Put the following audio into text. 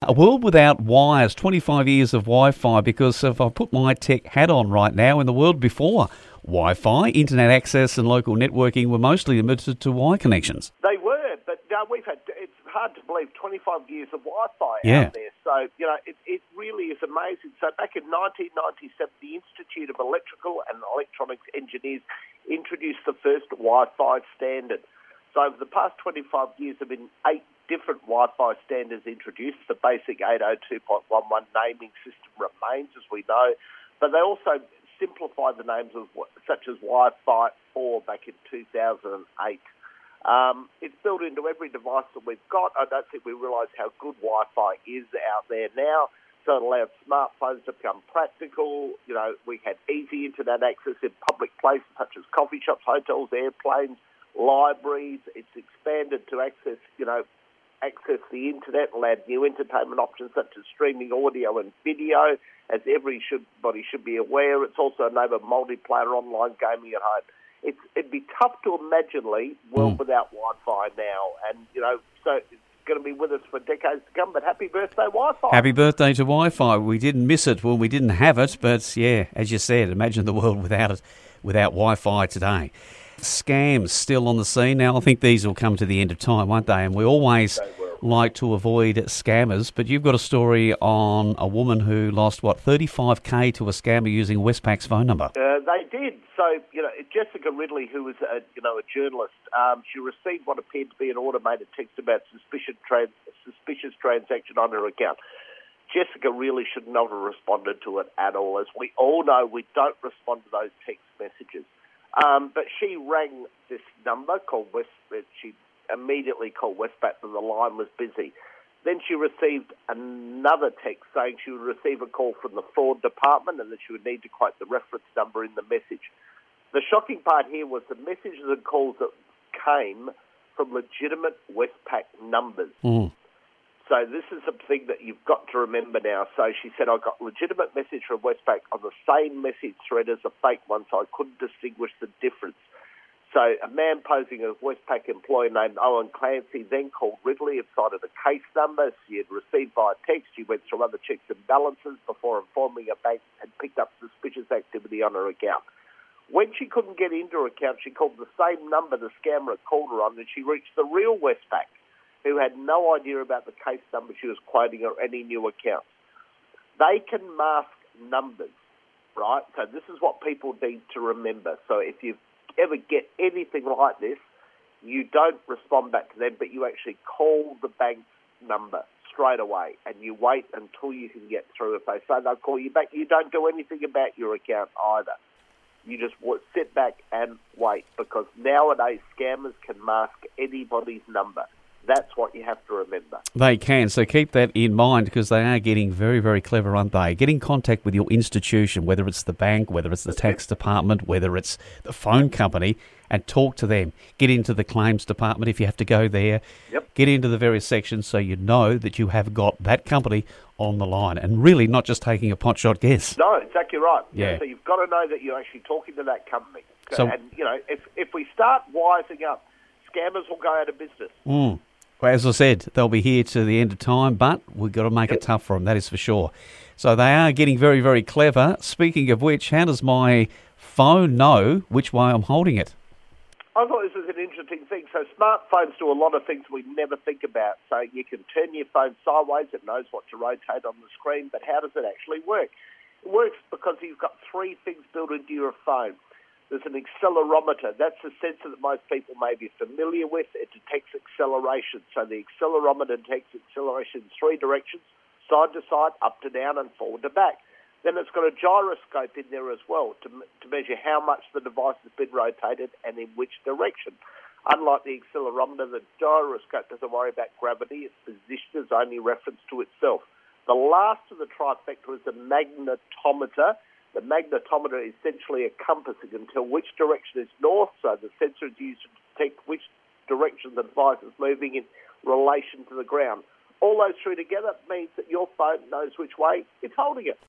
A world without wires, 25 years of Wi-Fi, because if I put my tech hat on right now, in the world before Wi-Fi, internet access and local networking were mostly limited to wire connections. They were, but it's hard to believe 25 years of Wi-Fi Yeah. out there. So, it really is amazing. So back in 1997, the Institute of Electrical and Electronics Engineers introduced the first Wi-Fi standard. So over the past 25 years, there have been 8 different Wi-Fi standards introduced. The basic 802.11 naming system remains, as we know, but they also simplified the names of such as Wi-Fi 4 back in 2008. It's built into every device that we've got. I don't think we realise how good Wi-Fi is out there now. So it allowed smartphones to become practical. We had easy internet access in public places such as coffee shops, hotels, airplanes, libraries. It's expanded to access the internet, allowed new entertainment options such as streaming audio and video, as everybody should be aware. It's also enabled multiplayer online gaming at home. It'd be tough to imagine, Lee, world without Wi-Fi now. And, so it's going to be with us for decades to come, but happy birthday, Wi-Fi. Happy birthday to Wi-Fi. We didn't miss it when we didn't have it, but yeah, as you said, imagine the world without it, without Wi-Fi today. Scams still on the scene. Now, I think these will come to the end of time, won't they? And we always like to avoid scammers, but you've got a story on a woman who lost, $35K to a scammer using Westpac's phone number. They did. So, Jessica Ridley, who was a journalist, she received what appeared to be an automated text about suspicious transaction on her account. Jessica really should not have responded to it at all. As we all know, we don't respond to those text messages. But she rang this number called she immediately called Westpac, and the line was busy. Then she received another text saying she would receive a call from the fraud department and that she would need to quote the reference number in the message. The shocking part here was the messages and calls that came from legitimate Westpac numbers. So this is something that you've got to remember now. So she said, I got legitimate message from Westpac on the same message thread as a fake one, so I couldn't distinguish the difference. So a man posing as a Westpac employee named Owen Clancy then called Ridley and cited a case number she had received via text. She went through other checks and balances before informing a bank had picked up suspicious activity on her account. When she couldn't get into her account, she called the same number the scammer had called her on, and she reached the real Westpac, who had no idea about the case number she was quoting or any new accounts. They can mask numbers, right? So this is what people need to remember. So if you ever get anything like this, you don't respond back to them, but you actually call the bank's number straight away, and you wait until you can get through. If they say they'll call you back, you don't do anything about your account either. You just sit back and wait, because nowadays scammers can mask anybody's number. That's what you have to remember. They can, so keep that in mind, because they are getting very, very clever, aren't they? Get in contact with your institution, whether it's the bank, whether it's the tax department, whether it's the phone company, and talk to them. Get into the claims department if you have to go there. Yep. Get into the various sections so you know that you have got that company on the line, and really not just taking a potshot guess. No, exactly right. Yeah. So you've got to know that you're actually talking to that company. So, and, if we start wising up, scammers will go out of business. Well, as I said, they'll be here to the end of time, but we've got to make it tough for them, that is for sure. So they are getting very, very clever. Speaking of which, how does my phone know which way I'm holding it? I thought this was an interesting thing. So smartphones do a lot of things we never think about. So you can turn your phone sideways, it knows what to rotate on the screen, but how does it actually work? It works because you've got 3 things built into your phone. There's an accelerometer. That's a sensor that most people may be familiar with. It detects acceleration. So the accelerometer detects acceleration in 3 directions, side to side, up to down, and forward to back. Then it's got a gyroscope in there as well to measure how much the device has been rotated and in which direction. Unlike the accelerometer, the gyroscope doesn't worry about gravity. Its position is only reference to itself. The last of the trifecta is the magnetometer. The magnetometer is essentially a compass. It can tell which direction is north, so the sensor is used to detect which direction the device is moving in relation to the ground. All those 3 together means that your phone knows which way it's holding it.